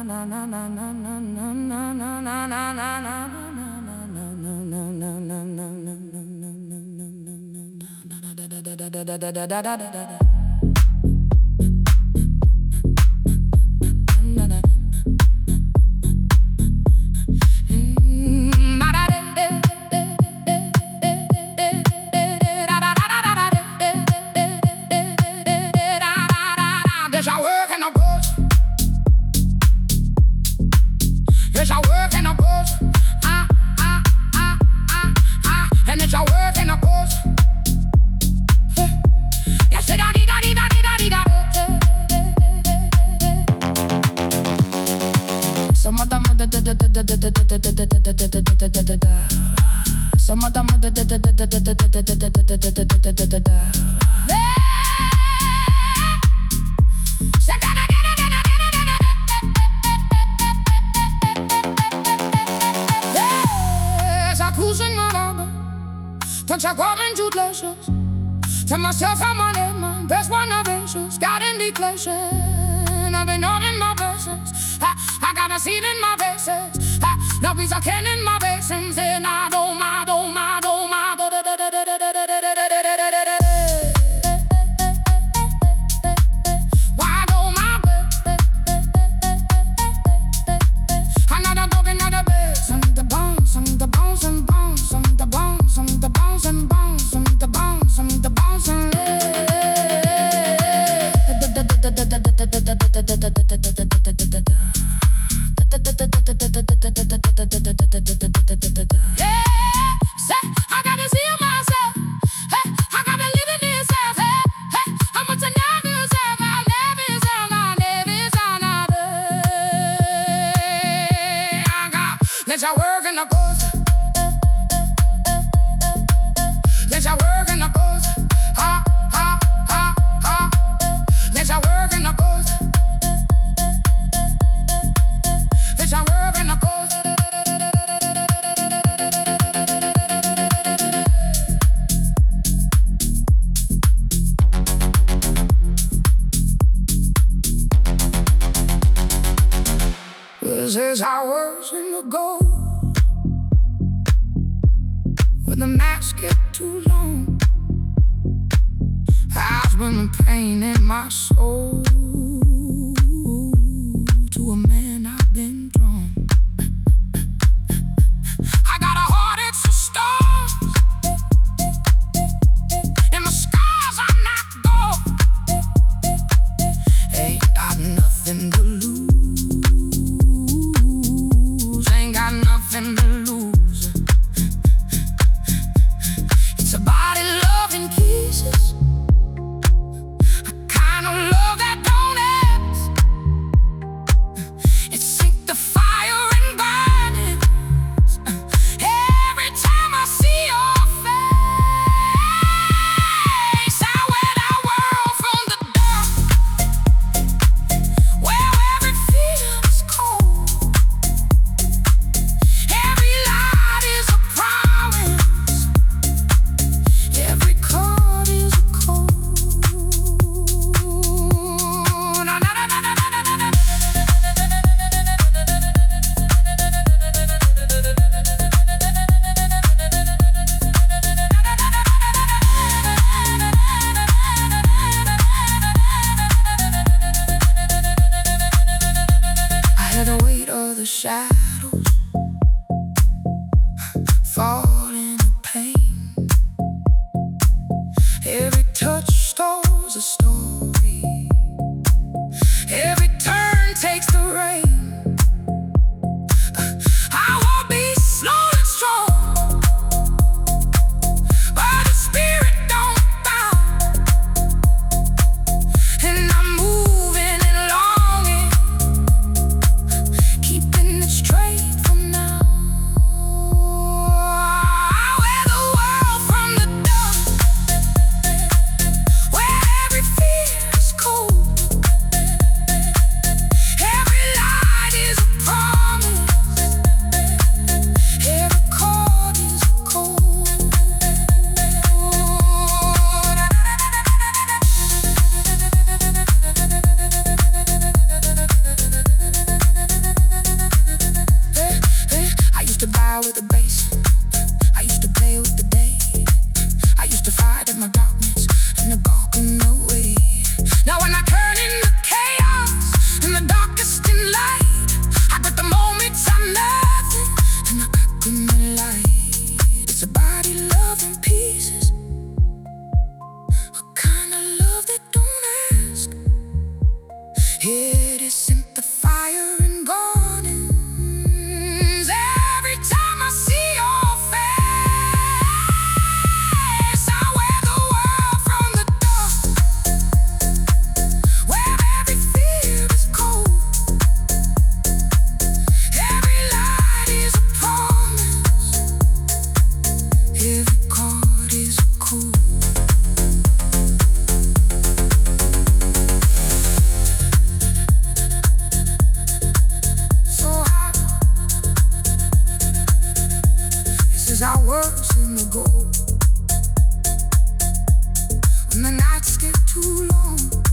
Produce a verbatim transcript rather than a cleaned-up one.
There's our work and our buzz. There's our work and our buzz. Ah, ah, ah, ah, ah. And it's our work and our buzz. Yes, da da da da da da da. Some of them da da da da da da da da da da da da da. Some of them da da da da da da da da da da da da da. Cruising around, touch a golden glaciers. Tell myself I'm on it, my best one of angels. God in declaration, I've been on in my blessings. I, I got a seed in my bases. I, no peace I can in my basins. And I don't, I don't, I don't, I don't. Why don't my another dog, another bass, and the bones, and the bones, and bones, and the bones, and the bones, and bones, and the bones, and the bones, and yeah, say I gotta see myself. Hey, I gotta live in this house. Hey, hey, I'm a tenacious yourself. I never sound, I never sound, I got. Let's our work in the booth. Let's our work in the booth. Ha, ha, ha, ha. Let's our work in the booth. Let's our work in the booth. This is hours in the gold. When the nights get too long, I've been pain in my soul. To a man I've been drawn. I got a heart, it's a star. In the skies I'm not gold. Ain't got nothing to lose. Ain't got nothing to lose. It's a body love in pieces. A kind of love that don't ask. It sink the fire and burn it. Every time I see your face, I wear that world from the dark. Where every feeling is cold. Every light is a promise. Every chord is a code. Na, na, na, na, na, na, na, na. I hear the weight of the shadows fall into pain. Every touch stores a story. Every turn takes the rain. I won't be slow and strong, but the spirit don't bow. And I'm moving and longing, keeping it straight. us in the gold. When the nights get too long,